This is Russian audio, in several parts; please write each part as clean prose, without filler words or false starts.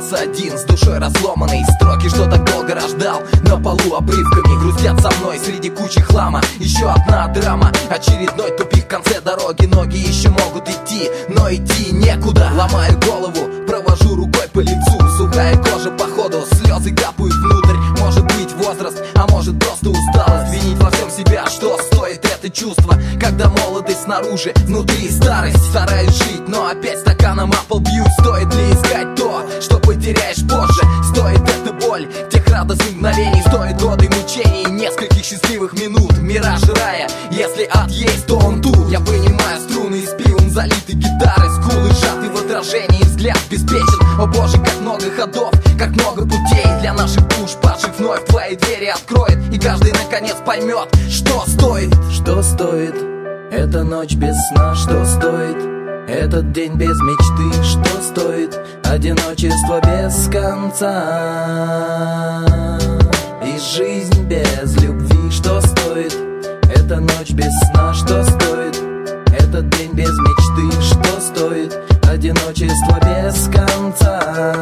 остался один, с душой разломанной. Строки, что так долго рождал, на полу обрывками грустят со мной среди кучи хлама. Еще одна драма, очередной тупик в конце дороги. Ноги еще могут идти, но идти некуда. Ломаю голову, провожу рукой по лицу. Сухая кожа походу, слезы капают внутрь. Может быть возраст, а может просто усталость. Винить во всем себя, что стоит это чувство, когда молодость снаружи, внутри старость. Стараюсь жить, но опять стаканом о пол бьют. Стоит ли искать то, что потеряешь позже? Стоит эта боль тех радостных мгновений? Стоит годы мучений и нескольких счастливых минут? Мираж рая, если ад есть, то он тут. Я вынимаю струны из пивом залитой гитары. Скулы сжаты в отражении, взгляд беспечен. О боже, как много ходов, как много путей для наших душ, падших вновь твои двери откроет. И каждый наконец поймет, что стоит. Что стоит эта ночь без сна? Что стоит этот день без мечты? Что стоит одиночество без конца? И жизнь без любви? Что стоит эта ночь без сна? Что стоит этот день без мечты? Что стоит одиночество без конца?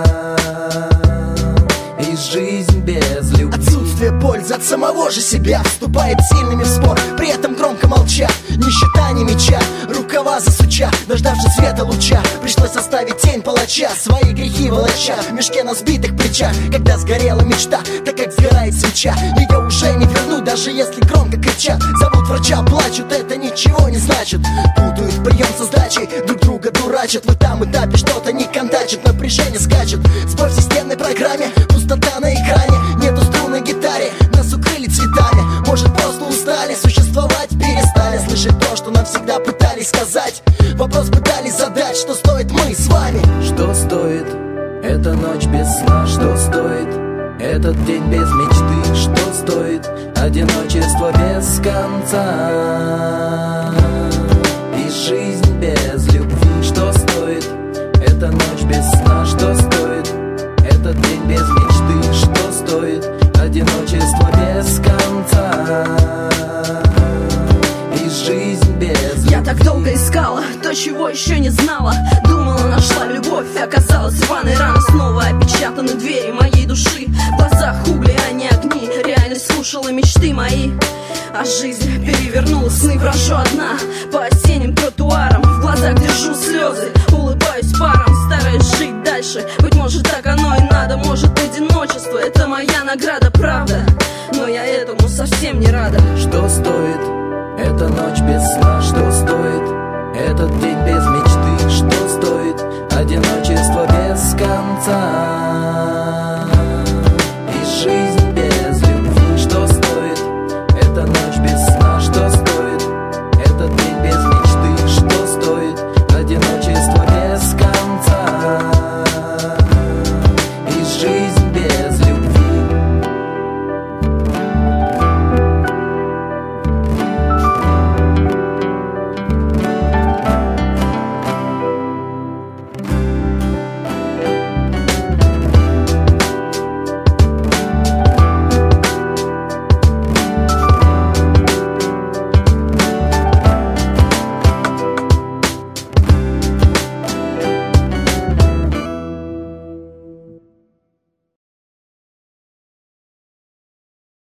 И жизнь без любви? Отсутствие пользы от самого же себя вступает сильными в спор, при этом громко молча. Ни щита, ни меча, рукава засуча. Дождавшись света луча, пришлось оставить тень палача, свои грехи волоча в мешке на сбитых плечах. Когда сгорела мечта, так как сгорает свеча, ее уже не вернуть, даже если громко кричат. Зовут врача, плачут, это ничего не значит. Путают прием со сдачей, друг друга дурачат. В этом этапе что-то не контачит, напряжение скачет. Сбой в системной программе, пустота на экране. Нету струн на гитаре, нас укрыли цветами. Может, просто устали, существовать перестали. Слышать то, что нам всегда пытались сказать. Вопрос пытались задать, что стоит мы с вами. Что стоит эта ночь без сна? Что стоит этот день без мечты? Что стоит одиночество без конца? И жизнь без любви? Что стоит эта ночь без сна? Что стоит этот день без мечты? Что стоит одиночество без конца? И жизнь без любви? Я так долго искала то, чего еще не знала. Думала, нашла любовь, оказалась рваной раны. Снова опечатаны двери моей души. В глазах угли, а не огни. Реальность слушала мечты мои, а жизнь перевернула сны. Брожу одна по осенним тротуарам, в глазах держу слезы, улыбаюсь паром, стараюсь жить дальше. Быть может, так оно и надо, может